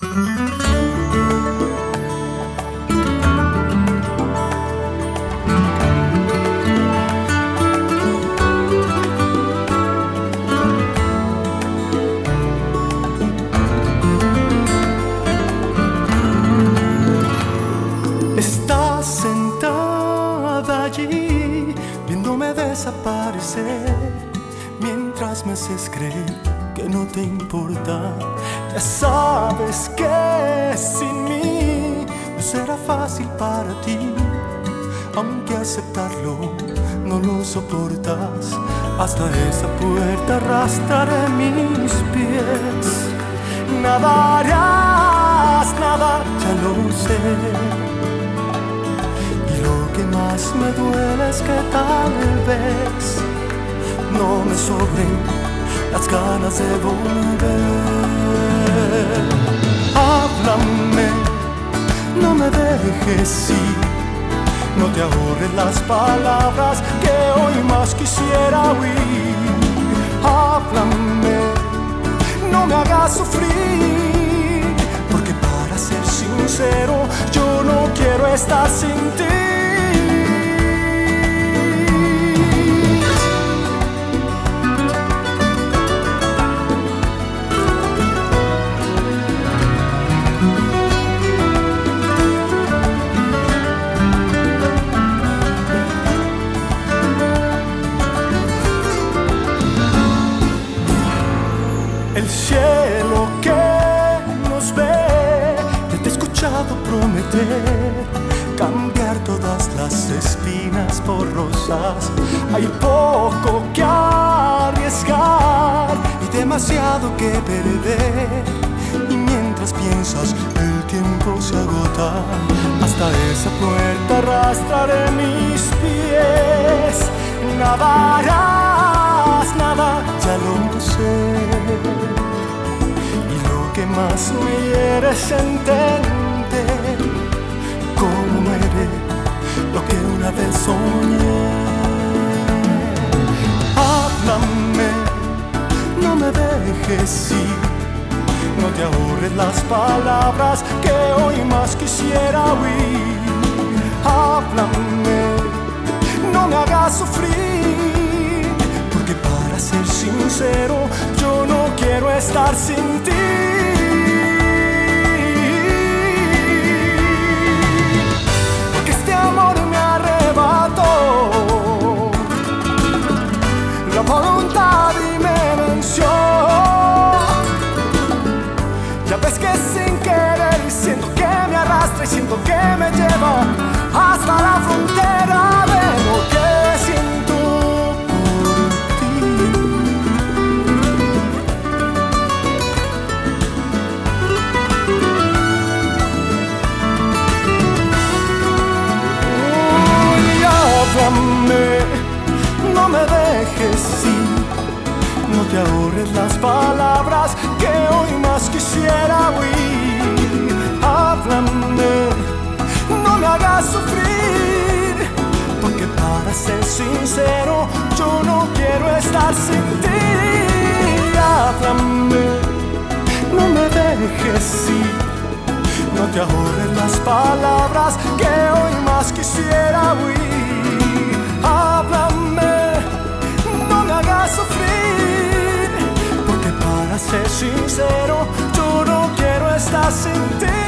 Estás sentada allí, viéndome desaparecer, mientras me haces creer que no te importa. Ya sabes que sin mí no será fácil para ti, aunque aceptarlo no lo soportas. Hasta esa puerta arrastraré mis pies. Nada harás, nada, ya lo sé. Lo que más me duele es que tal vez no me sobren las ganas de volver. Háblame, no me dejes ir, no te ahorres las palabras que hoy más quisiera oír. Háblame, no me hagas sufrir, porque para ser sincero yo no quiero estar sin ti. El cielo que nos ve, te he escuchado prometer cambiar todas las espinas por rosas. Hay poco que arriesgar y demasiado que perder, y mientras piensas el tiempo se agota. Hasta esa puerta arrastraré mis pies. Nada harás, nada, ya lo sé. Y lo que más me hiere es entender cómo muere lo que una vez soñé. Háblame, no me dejes ir, no te ahorres las palabras que hoy más quisiera oír. Háblame, no me hagas sufrir, porque para ser sincero yo no quiero estar sin ti. Porque este amor me arrebató la voluntad y me venció. Ya ves que sin querer siento que me arrastra y siento que me lleva hasta la frontera de lo que siento por ti. Uy, háblame, no me dejes ir, no te ahorres las palabras que hoy más quisiera oír. Háblame, no me hagas sufrir, porque para ser sincero yo no quiero estar sin ti. Háblame, no me dejes ir, no te ahorres las palabras que hoy más quisiera oír. Háblame, no me hagas sufrir, porque para ser sincero yo no quiero estar sin ti.